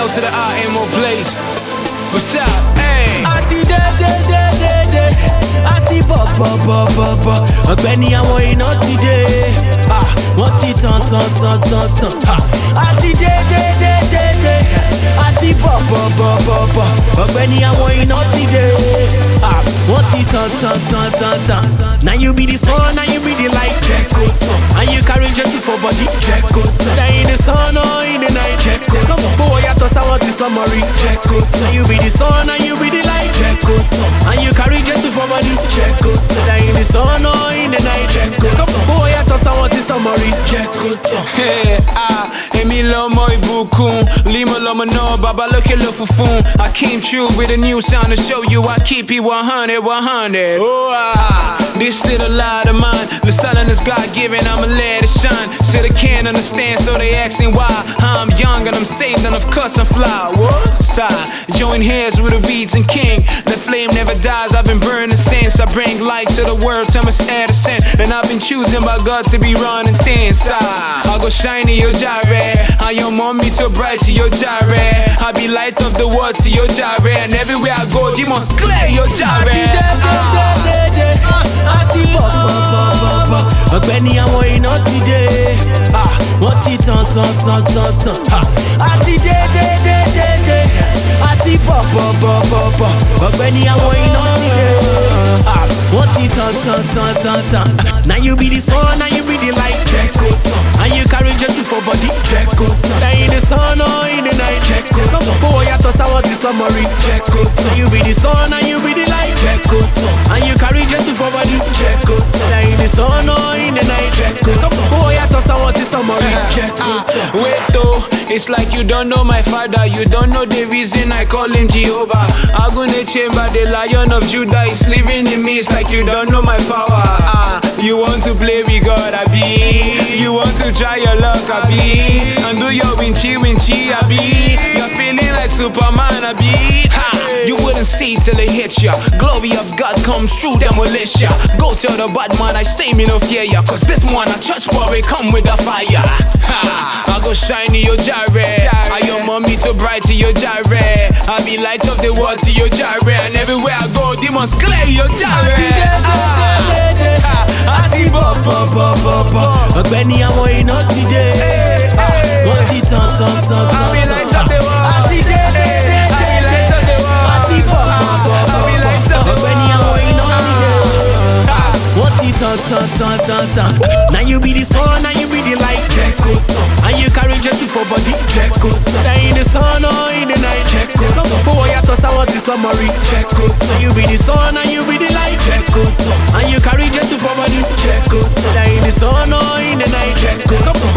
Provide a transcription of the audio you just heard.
L to the I, M O Blaze. What's up? Hey. Ati de Ati bo Ọ̀gbẹ́ni àwọn iná ti dé. Wọ́n ti tàn. Ati de Ati bo Ọ̀gbẹ́ni àwọn iná ti dé. Wọ́n ti tàn. Now you be the sun, now you be the light. And you carry Jesus for body. Now in the sun or in the night. Come on, boy, I thought I want the summary. Now you be the sun, now you be the light. And you carry Jesus for body. Now in the sun or in the night. Come on, boy, I thought I want the summary. Èmi lọmọ ìbùkún, Lima lọmọ náà, bàbá lókè ló funfun. I came true with a new sound to show you I keep it 100. This still a lot of mine. The stylin' is God-given, I'ma let it shine. Say they can't understand, so they asking why. I'm young and I'm saved, and of course I'm fly. What? Side. Join hands with a region king. The flame never dies, I've been burning since. I bring light to the world, Thomas Edison. And I've been choosing by God to be running things. I go shiny, yo jare. I your mommy too bright to your jare. I be light of the world to your jare. And everywhere I go, you must clear your jare. Ati bo Ọ̀gbẹ́ni àwọn iná ti dé. Wọ́n ti tàn. Ati de Ati bo Ọ̀gbẹ́ni àwọn iná ti dé. Wọ́n ti tàn. Now you be the sun, now you be the light. And you carry Jesus for body. Now in the sun or in the night. Come on, boy, I thought I want the summary. Now you be the sun, now you be the light. And you carry Jesus for body. Now in the sun or in the night. Come on, boy, I thought I want the summary. Wait though, it's like you don't know my father. You don't know the reason I call him Jehovah. Agune chamber, the Lion of Judah is living in me. It's like you don't know my power. You want to play with God, I be. You want to try your luck, I be. And do your winchy, I be. You're feeling like Superman, I be. You wouldn't see till it hit ya. Glory of God comes through, demolish ya. Go tell the bad man I say me no fear ya. Cause this one a church boy come with the fire. I go shiny your jare. I your mommy too bright to your jare. I be light of the world to your jare. And everywhere I go, demons clear your jare. Ati bo Ọ̀gbẹ́ni àwọn iná ti dé. Wọ́n ti tàn. I be light of the world. Ati de Ati bo Ọ̀gbẹ́ni àwọn iná ti dé. Wọ́n ti tàn. Now you be the sun, now you be the light. And you carry Jesus for body. Now in the sun or in the night. Come on, boy, I thought I want the summary. Now you be the sun, now you be the light. And you carry Jesus for body. Now in the sun or in the night. Come on,